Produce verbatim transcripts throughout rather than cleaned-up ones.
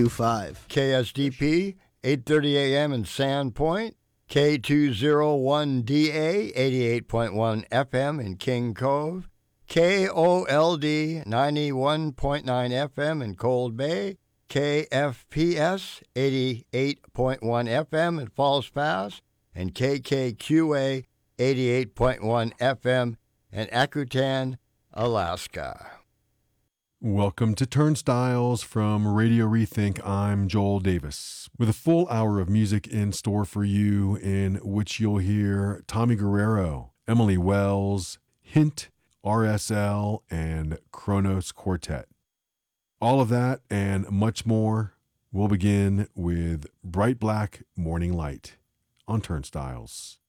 two five. K S D P, eight thirty A M in Sandpoint. K two oh one D A, eighty-eight point one F M in King Cove. K O L D, ninety-one point nine F M in Cold Bay. K F P S, eighty-eight point one F M in Falls Pass. And K K Q A, eighty-eight point one F M in Akutan, Alaska. Welcome to Turnstiles from Radio Rethink. I'm Joel Davis with a full hour of music in store for you, in which you'll hear Tommy Guerrero, Emily Wells, Hint, R S L, and Kronos Quartet. All of that and much more. We'll begin with Bright Black Morning Light on Turnstiles.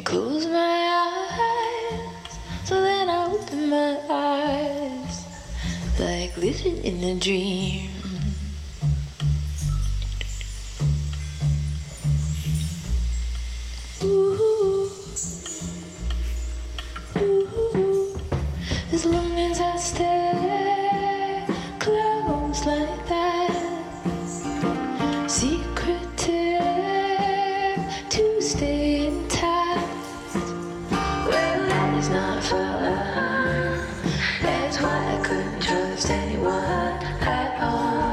close my eyes. So then I open my eyes, like living in a dream. Ooh, ooh, as long as I stay close like that, secretive to stay in touch. Well, that is not fun. That's why I couldn't trust anyone at all.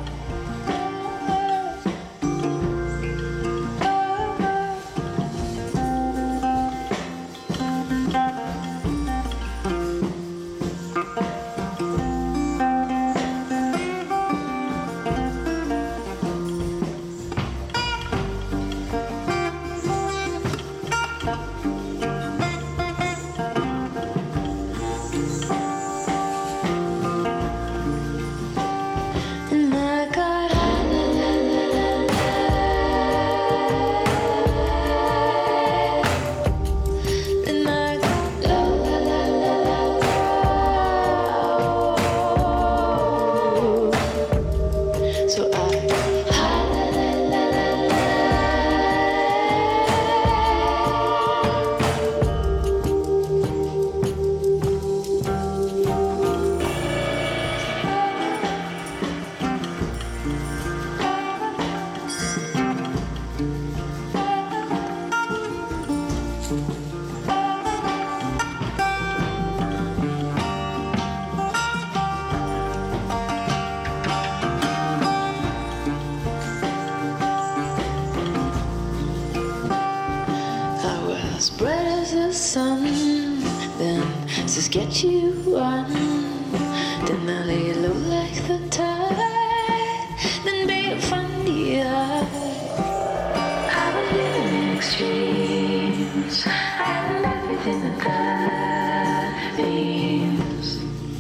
As bright as the sun, then just get you on. Then I lay low like the tide, then be from the eye. I was living in extremes, I had everything that means.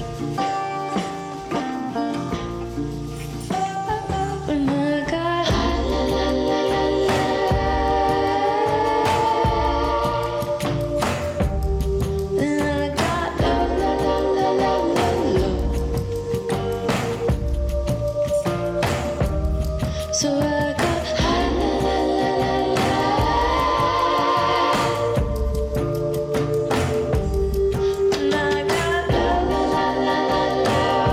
When I got high, so I got high, and I got low.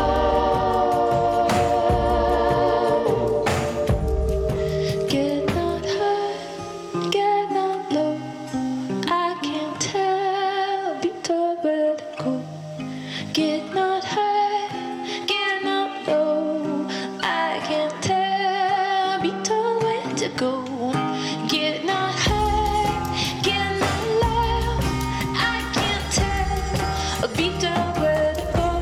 Get not high, get not low. I can't tell, be told where to go. Get not high, get not low. I can't tell, be told where to go. Get not high, get not low. I can't tell, be told where to go.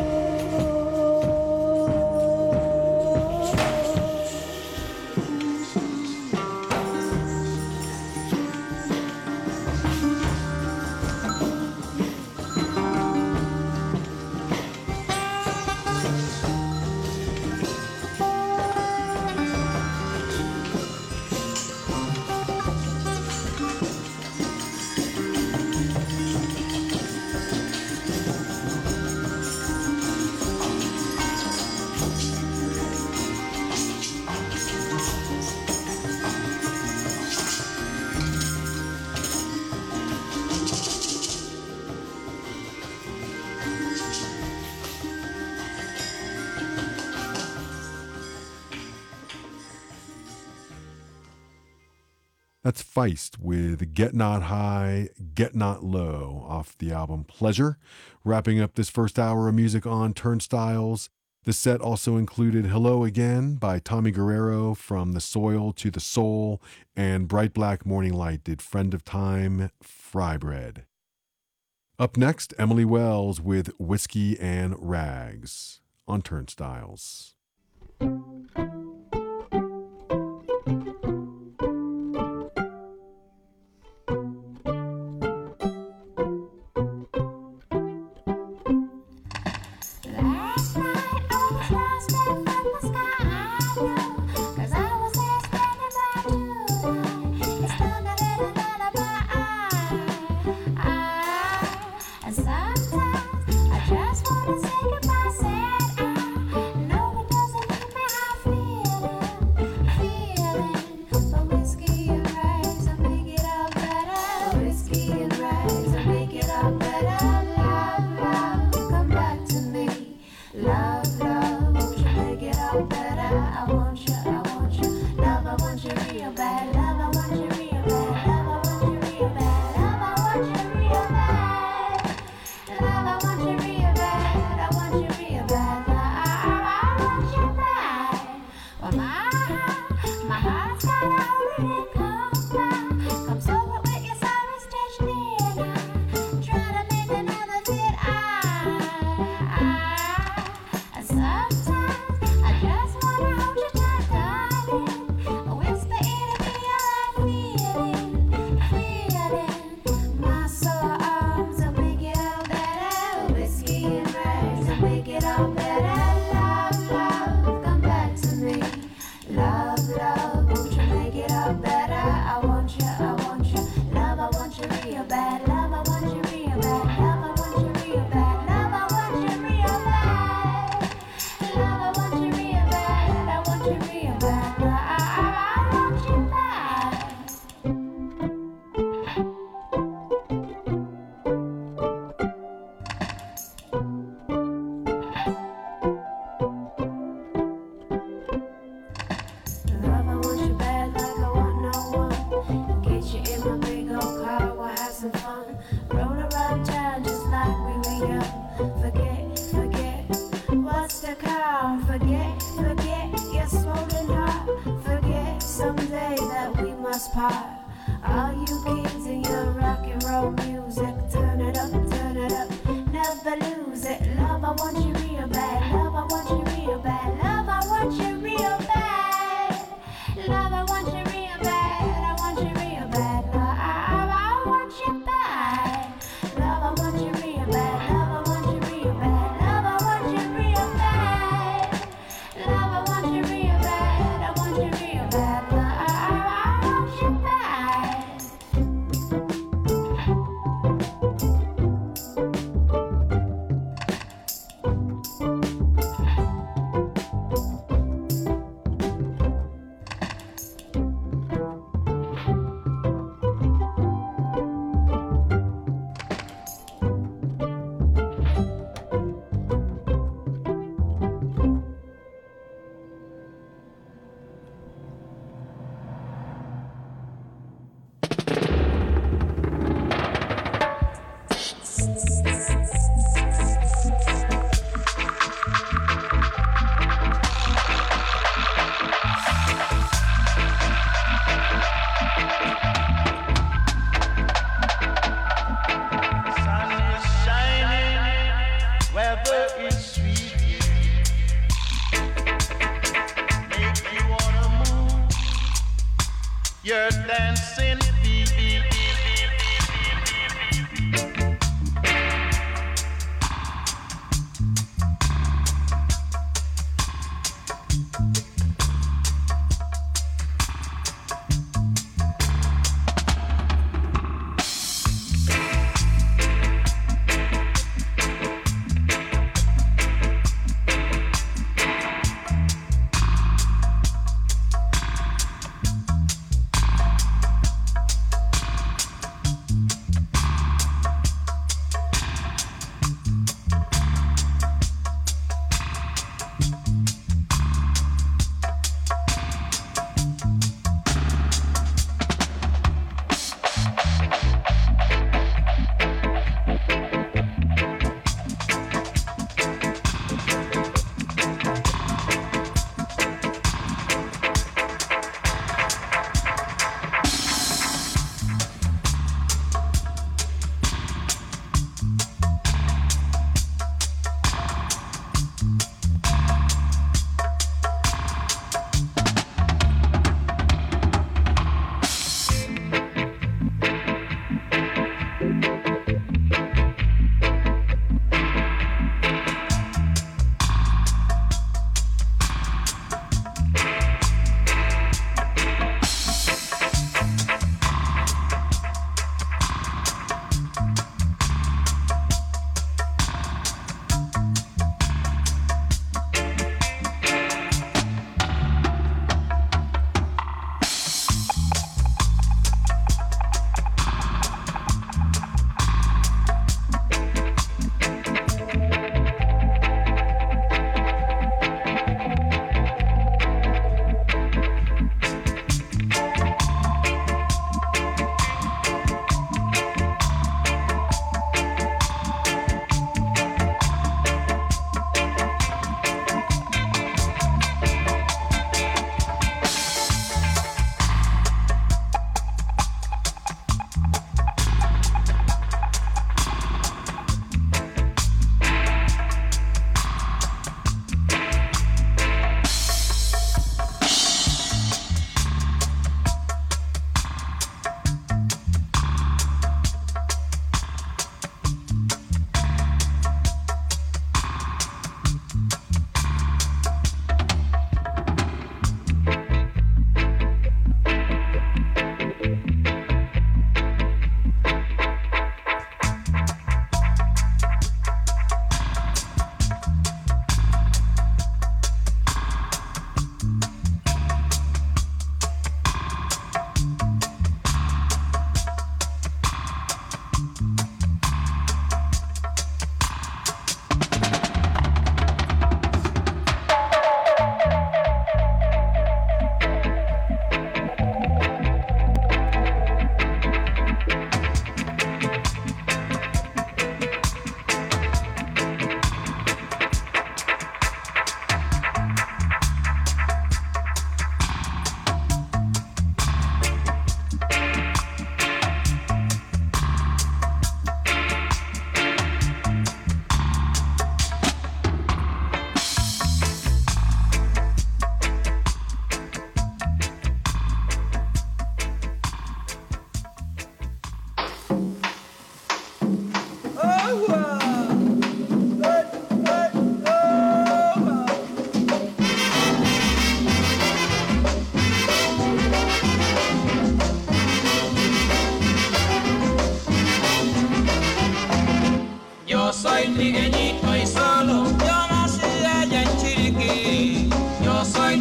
That's Feist with Get Not High, Get Not Low off the album Pleasure. Wrapping up this first hour of music on Turnstiles. The set also included Hello Again by Tommy Guerrero from The Soil to the Soul, and Bright Black Morning Light did Friend of Time, Fry Bread. Up next, Emily Wells with Whiskey and Rags on Turnstiles. Cause I was there spending my Tuesday. It's not a little lullaby. real better. I want you, I want you. Love, I want you real bad. Love, I want you real bad. Love, I want you real bad. Love, I want you real bad. Love, I want you real bad. I want you real bad. I want you bad. Well, my heart, my heart's got a hold in it. Come back, come sober with your sorry stitch me and I try to make another fit. I, I, sometimes I just wanna hold you tight, darling. Whisper in me all I'm feeling, feeling. My sore arms will make it all better. Whiskey and birds will make it all better. Love, love, come back to me. Love, love, won't you make it all better? I want you, I want you. Love, I want you real bad. Love, I want you real bad. Love, I want you real bad. Love, I want you real bad. Love, I want you real bad. I want you real bad. I, I, I want you bad. Love, I want you bad like I want no one. Get you in my big old car, we'll have some fun. Roll around town just like we were young. Forget, forget, what's the call? Forget, forget your swollen heart. Forget someday that we must part. All you kids in your rock and roll music, turn it up, turn it up, never lose it. Love, I want you real bad. Love, I want you real bad. Love, I want you real bad. Love, I want you real bad. I want you real bad. Love, I, I, I want you bad. Love, I want you real bad. Love, I want you real bad. Love, I want you real bad. Love, I want you real bad. I want you real bad. Love, I, I, I want you bad. Sun is shining, weather is sweet. Make you wanna move. You're dancing, baby.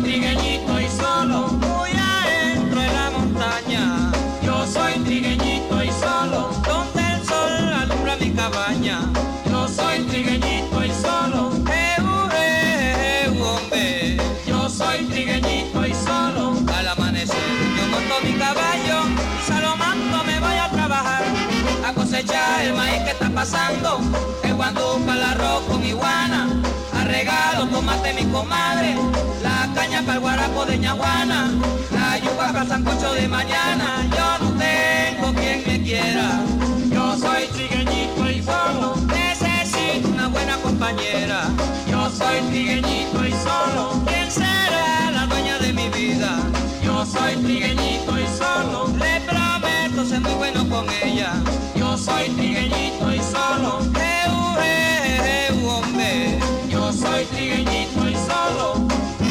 trigueñito y solo, muy adentro de la montaña. Yo soy trigueñito y solo, donde el sol alumbra mi cabaña. Yo soy trigueñito y solo, eh, uh, eh, eh, uh, hombre. Yo soy trigueñito y solo, al amanecer yo monto mi caballo y salomando me voy a trabajar, a cosechar el maíz que está pasando, el guandú para el arroz con iguana, a regalo tomate mi comadre, la caña para el guarapo de ñaguana, la yuca para el sancocho de mañana. Yo no tengo quien me quiera, yo soy trigueñito y solo, necesito una buena compañera. Yo soy trigueñito y solo, ¿quién será la dueña de mi vida? Yo soy trigueñito y solo, le prometo ser muy bueno con ella. Yo soy trigueñito y solo, eh, uh, eh, eh, uh, hombre. Yo soy trigueñito y solo.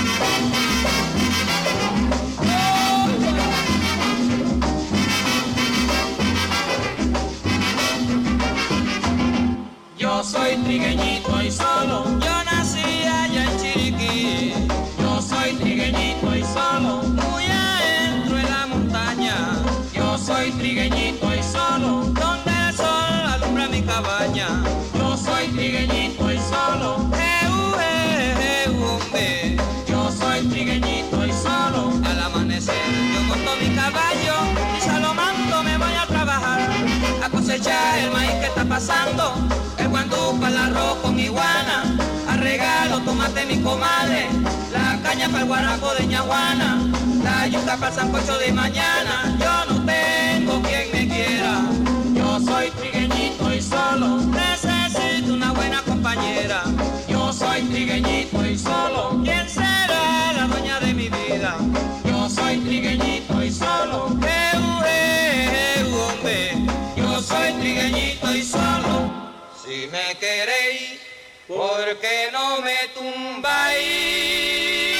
Yo soy trigueñito y solo, yo nací allá en Chiriquí. Yo soy trigueñito y solo, muy adentro en la montaña. Yo soy trigueñito y solo, donde el sol alumbra mi cabaña. Yo soy trigueñito y solo, eh, uh, eh, eh, uh, hombre. Yo soy trigueñito y solo, al amanecer yo monto mi caballo y salomando me voy a trabajar, a cosechar el maíz que está pasando, el guandú para el arroz con iguana, a regalo tomate mi comadre, la caña para el guarapo de ñaguana, la yuca para el sancocho de mañana. Yo no tengo quien me quiera, yo soy trigueñito y solo, necesito una buena compañera. Yo soy trigueñito y solo, ¿quién será la dueña de mi vida? Yo soy trigueñito y solo, eh, uh, eh, eh, uh, hombre. Yo soy trigueñito y solo. Si me queréis, ¿por qué no me tumbáis?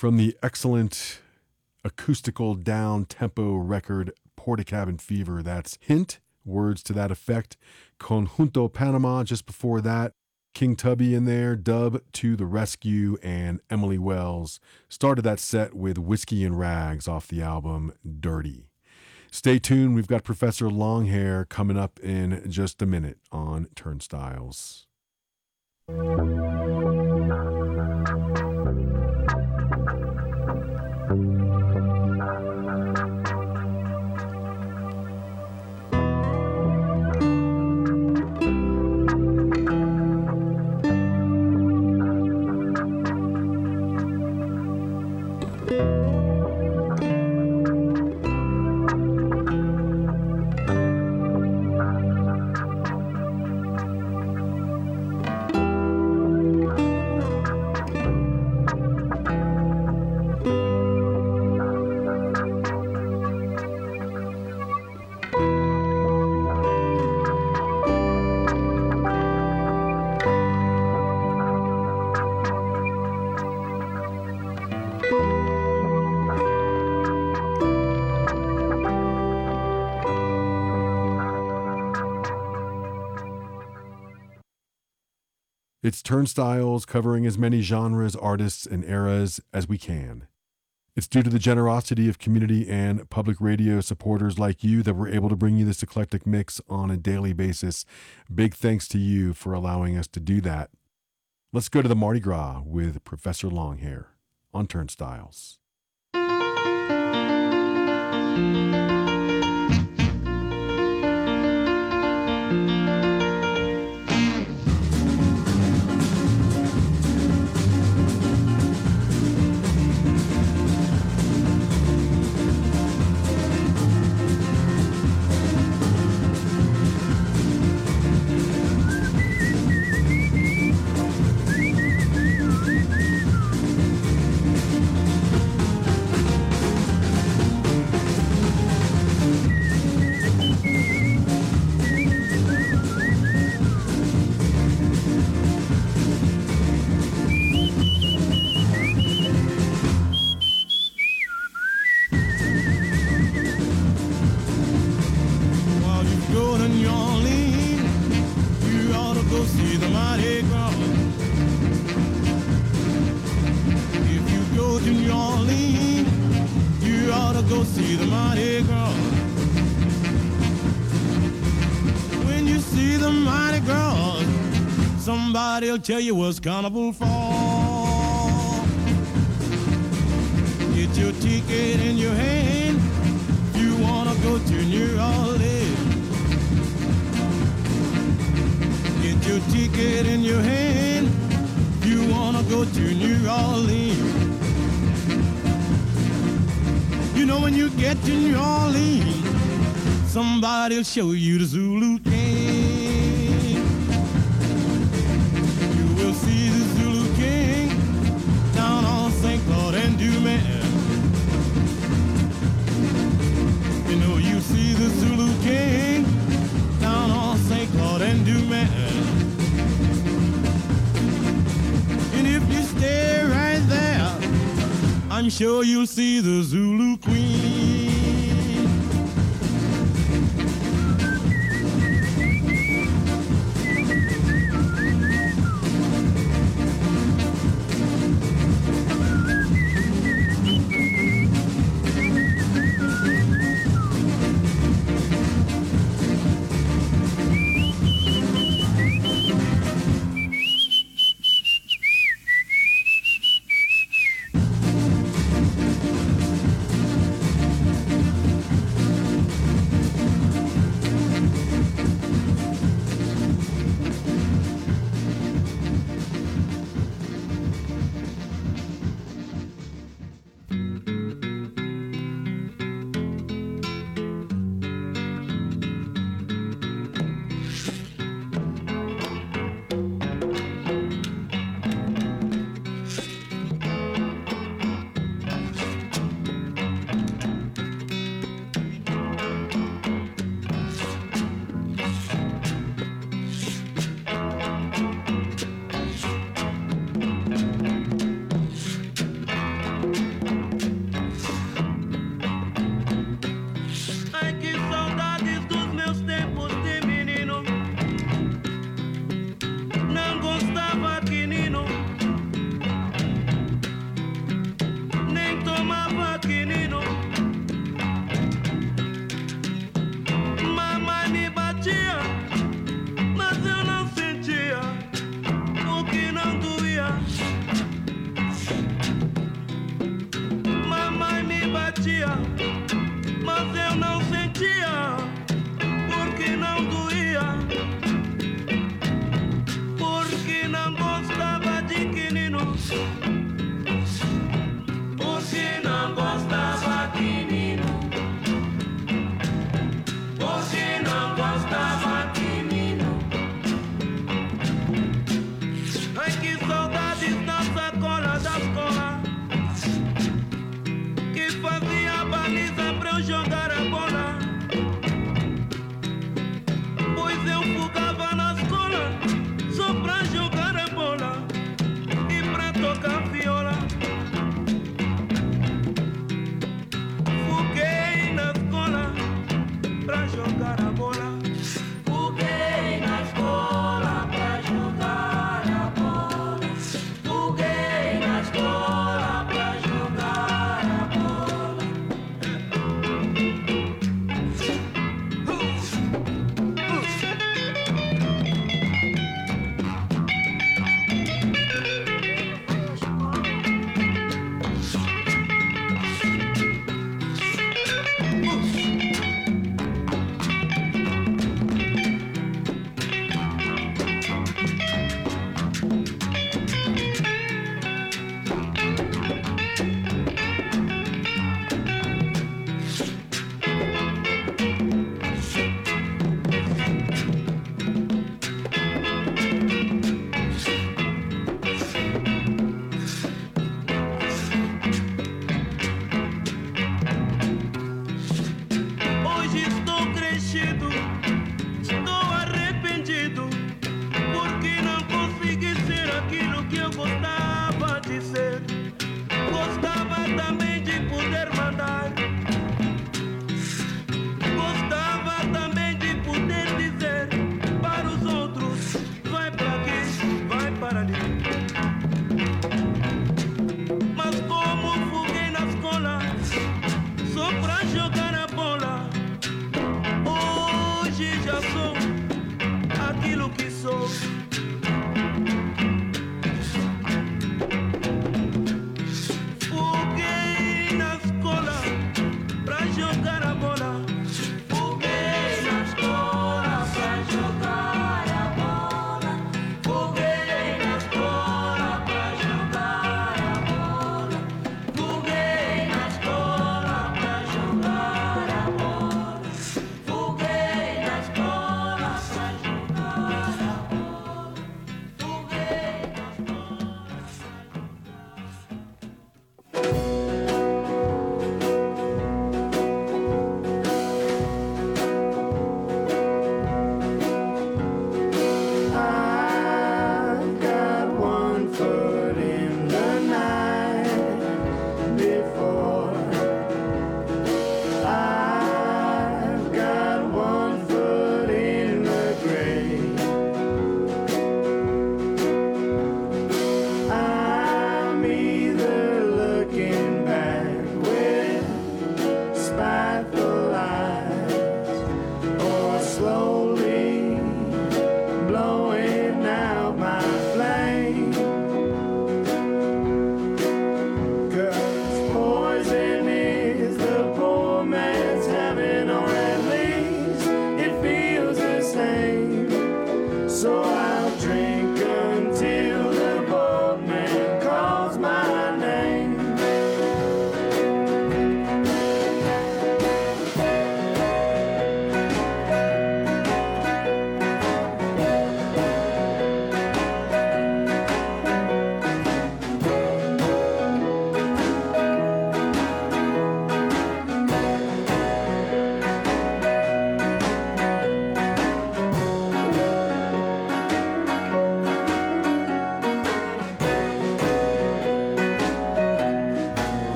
From the excellent acoustical down-tempo record Portakabin Fever, that's Hint, words to that effect. Conjunto Panama just before that. King Tubby in there, Dub to the Rescue, and Emily Wells started that set with Whiskey and Rags off the album Dirty. Stay tuned, we've got Professor Longhair coming up in just a minute on Turnstiles. It's Turnstiles, covering as many genres, artists, and eras as we can. It's due to the generosity of community and public radio supporters like you that we're able to bring you this eclectic mix on a daily basis. Big thanks to you for allowing us to do that. Let's go to the Mardi Gras with Professor Longhair on Turnstiles. Somebody'll tell you what's carnival for. Get your ticket in your hand. You wanna go to New Orleans. Get your ticket in your hand. You wanna go to New Orleans. You know when you get to New Orleans, somebody'll show you the Zulu King. See the Zulu King down on Saint Claude and Dumas. You know you see the Zulu King down on Saint Claude and Dumas. And if you stay right there, I'm sure you'll see the Zulu Queen.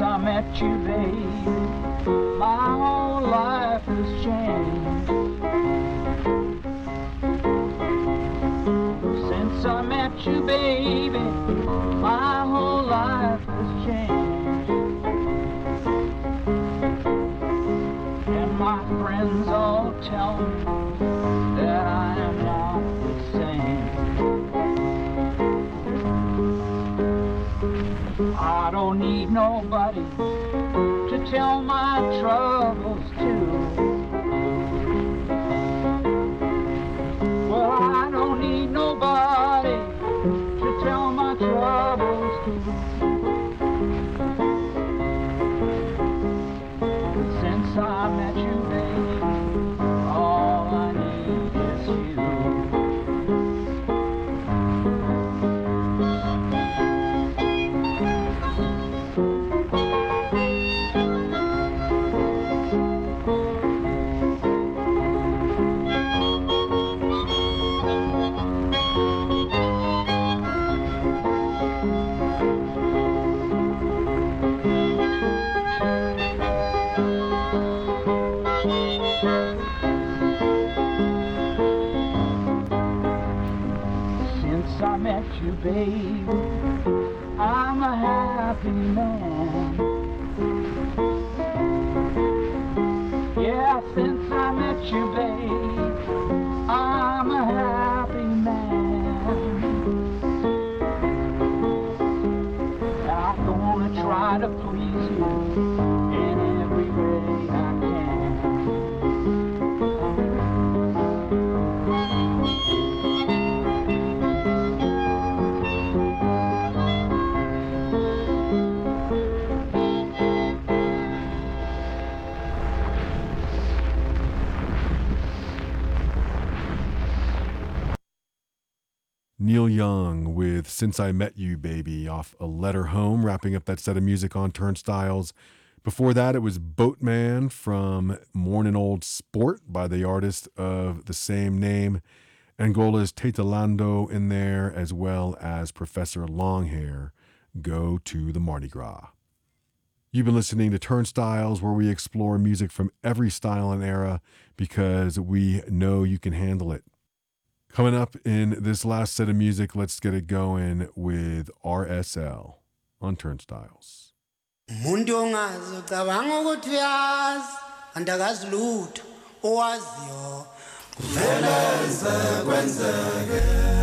I met you, baby, my whole life has changed. Since I met you, baby, my whole life has changed. And my friends all tell me that I am not the same. I don't need nobody to tell my troubles to. Well, I don't need nobody to tell my troubles to. But since I met you, baby, all I need is you. I met you, baby, I'm a happy man. Yeah, since I met you, baby, I'm a happy man. I'm gonna try to please you in every way I can. Neil Young with Since I Met You, Baby off A Letter Home, wrapping up that set of music on Turnstiles. Before that, it was Boatman from Morning Old Sport by the artist of the same name. Angola's Tetalando in there, as well as Professor Longhair, Go to the Mardi Gras. You've been listening to Turnstiles, where we explore music from every style and era because we know you can handle it. Coming up in this last set of music, let's get it going with R S L on Turnstiles. Umuntu ongazi ucabanga ukuthi uyazi andakazi lutho owaziyo kuveleze kwenzeke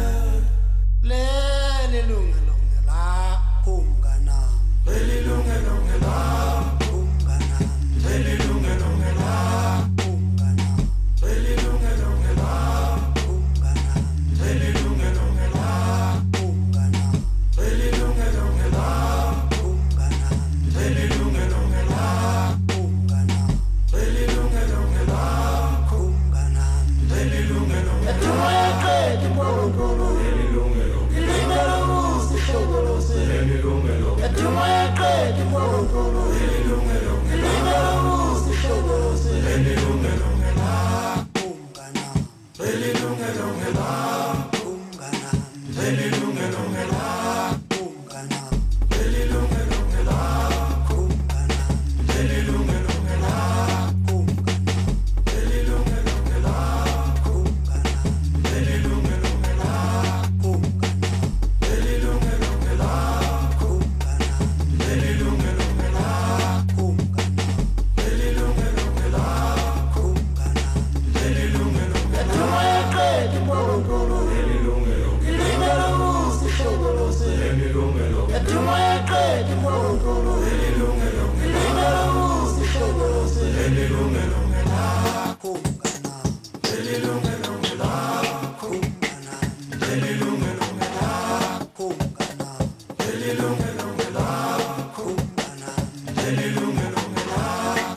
leli lungelunge la kumnganami leli lungelunge la kumnganami leli lungelunge la kumnganami leli lungelunge la Leli lunge lunge la kumgana Leli lunge lunge la kumgana Leli lunge lunge la kumgana Leli lunge lunge la kumgana Leli lunge lunge Etuweke timbolo Leli lunge lunge Ilingelo musi shogolose Leli lunge lunge Etuweke timbolo Leli lunge lunge Ilingelo musi shogolose Leli lunge lunge la kumgana Leli lunge lunge la Leli lunge lunge la kumgana Leli lunge lunge la kumgana Leli lunge lunge la kumgana Leli lunge lunge la kumgana Leli lunge lunge la kumgana Leli lunge lunge la kumgana Leli lunge lunge la kumgana Leli lunge lunge la kumgana Leli lunge lunge Etuweke timbolo Leli lunge lunge Ilingelo musi shogolose Leli lunge lunge Etuweke timbolo Leli lunge lunge Ilingelo musi shogolose Leli lunge lunge la kumgana Leli lunge lunge la kumgana Leli lunge lunge la kumgana Leli lunge lunge la kumgana Leli lunge lunge la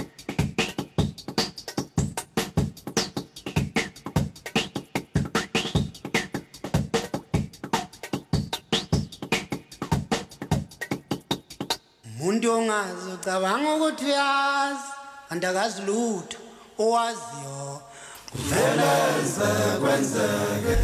Umuntu ongazi ucabanga ukuthi uyazi andakazi lutho owaziyo kuveleze kwenzeke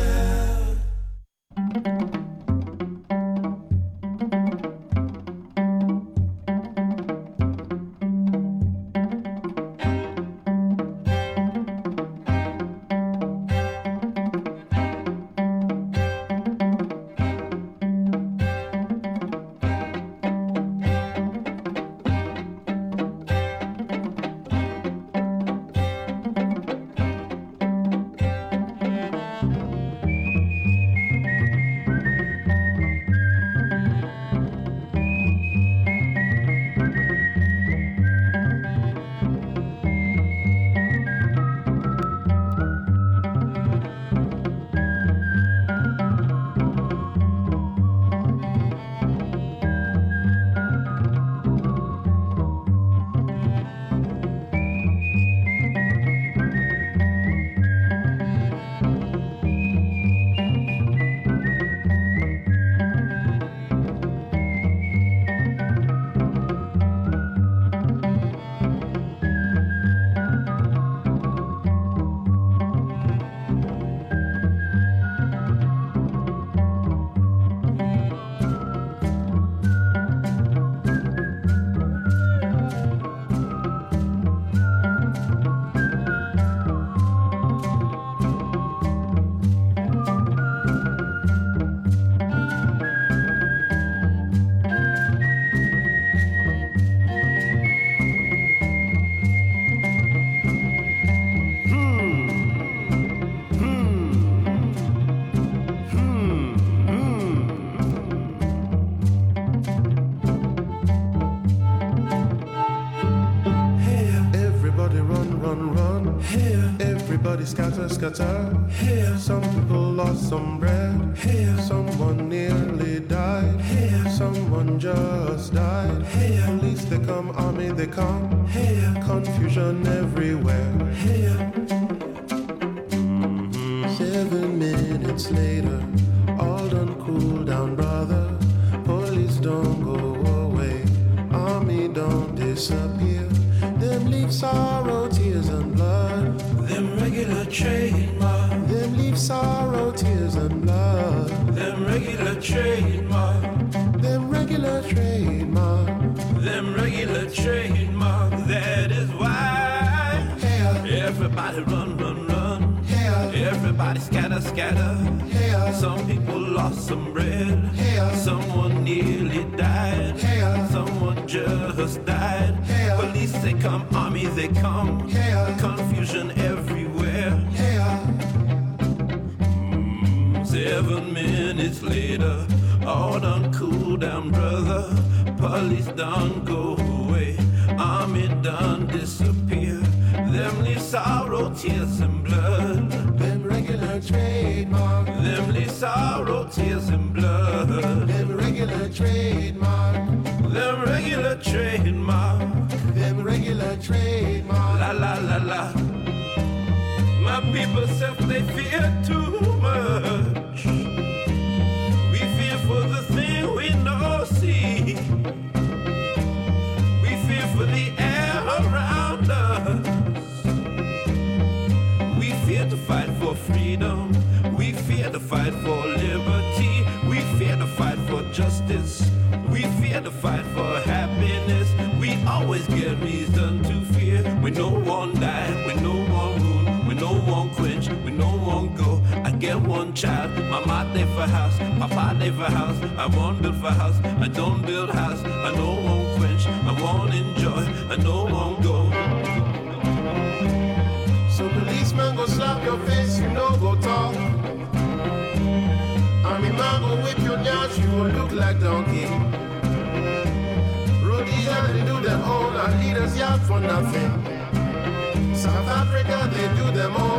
Everybody scatter, scatter. Here, some people lost some bread. Here, someone nearly died. Here, someone just died. Here, police they come, army they come. Here, confusion everywhere. Here, mm-hmm. Seven minutes later, all done cool down, brother. Police don't go away, army don't disappear. Them leave sorrow, tears and blood. Them regular trademark. Them leave sorrow, tears and blood. Them regular trademark. Them regular trademark. Them regular trademark. That is why yeah. Everybody run, run, run. Yeah. Everybody scatter, scatter. Yeah. Some people lost some bread. Yeah. Someone nearly died. Yeah. Someone just died. Yeah. Police they come, army they come. Yeah. Confusion everywhere. Yeah. Mm, seven minutes later, all done cool down, brother. Police done go away, army done disappear. Them leave sorrow, tears and blood. Them regular trademark. Them leave sorrow, tears and blood. Them regular trademark. Them regular trademark. Them regular trademark. La la la la. My people self they fear too much. We fear for the thing we no see. We fear for the air around us. We fear to fight for freedom. We fear to fight for liberty. We fear to fight for justice. We fear to fight for happiness. We always get reason to fear. We no one die, we no one wound, we no one quench, we no one go. I get one child, mama they for house, papa they for house. I won't build for house, I don't build house. I no one quench, I won't enjoy, I no one go. So policeman go slap your face, you know go talk. Army man go whip your nyash, you will look like donkey. Rhodesia they do them all, our leaders yard for nothing. South Africa they do them all.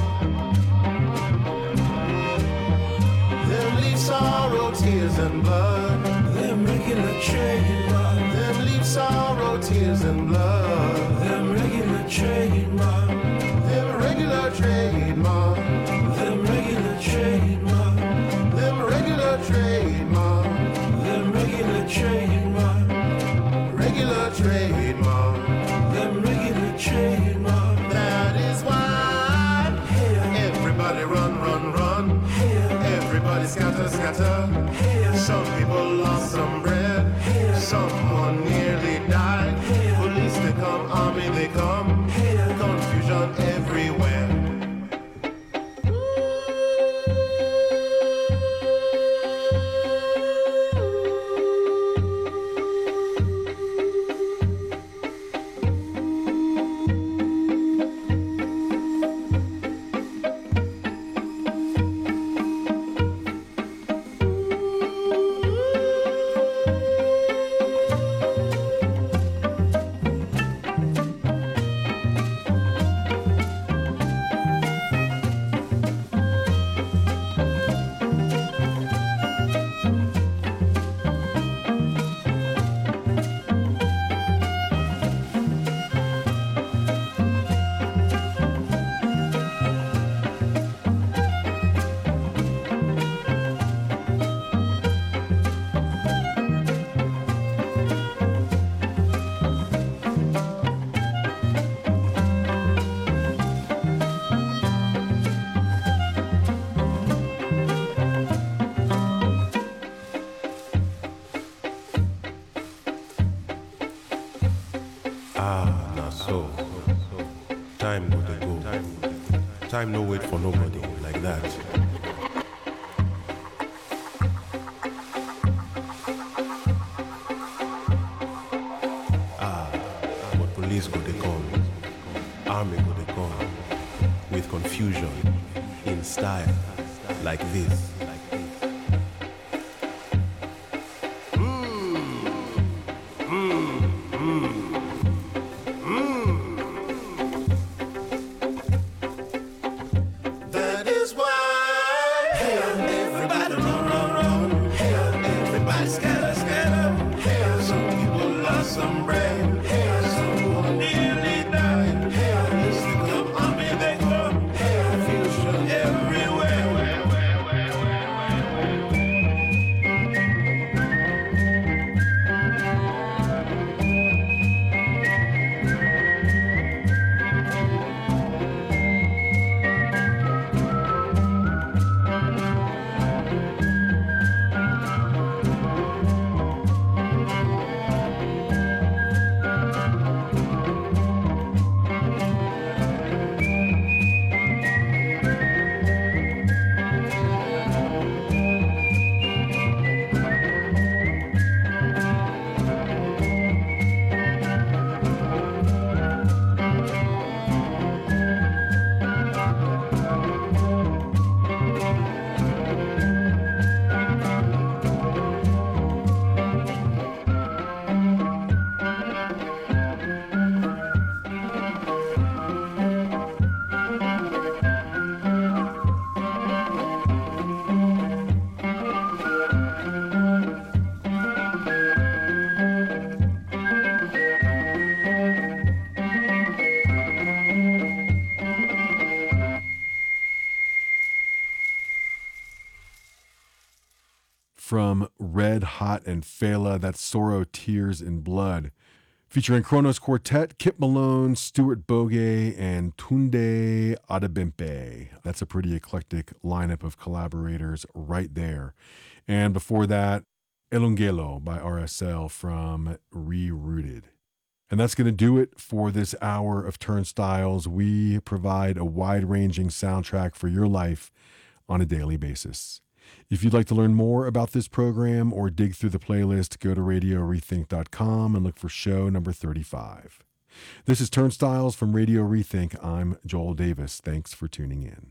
Them leave sorrow, tears and blood. Them regular trademark. Them leave sorrow, tears and blood. Them regular trademark. Them regular trademark. Them regular trademark. Them regular trademark. Them regular trademark. Regular trademark. Them regular trademark. That is why everybody run, run, run. Everybody scatter, scatter. Some people lost some bread. Someone nearly died. Police they come, army they come. Confusion everywhere. Time go dey go. Time no wait for nobody like that. Ah, but police go dey come, army go dey come, with confusion, in style, like this. from Red Hot and Fela. That's Sorrow, Tears, and Blood. Featuring Kronos Quartet, Kip Malone, Stuart Bogue, and Tunde Adebimpe. That's a pretty eclectic lineup of collaborators right there. And before that, Elungelo by R S L from Rerooted. And that's going to do it for this hour of Turnstiles. We provide a wide-ranging soundtrack for your life on a daily basis. If you'd like to learn more about this program or dig through the playlist, go to radio rethink dot com and look for show number thirty-five. This is Turnstiles from Radio Rethink. I'm Joel Davis. Thanks for tuning in.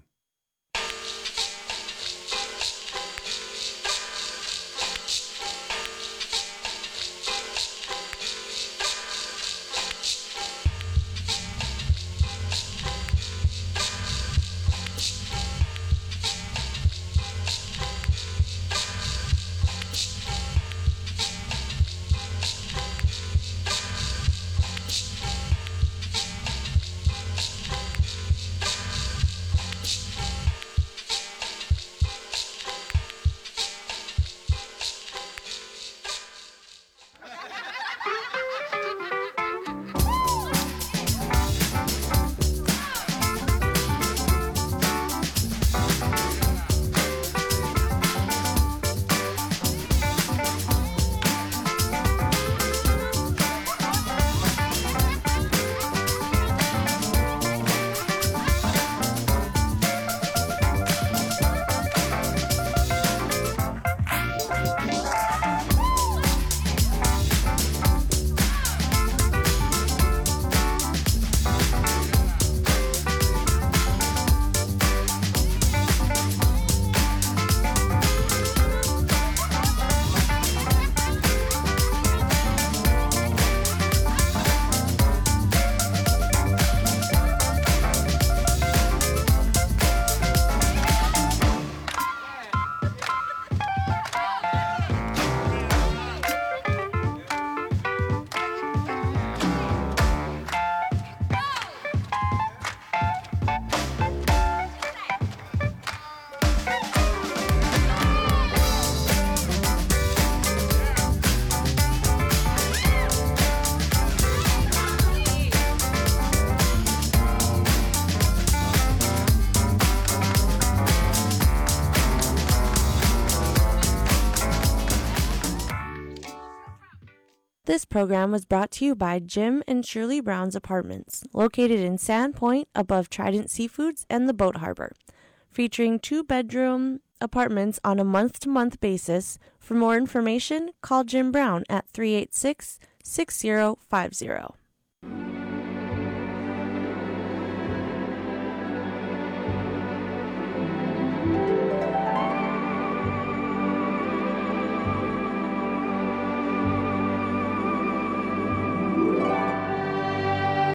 This program was brought to you by Jim and Shirley Brown's Apartments, located in Sandpoint above Trident Seafoods and the Boat Harbor, featuring two-bedroom apartments on a month-to-month basis. For more information, call Jim Brown at three eight six, six zero five zero.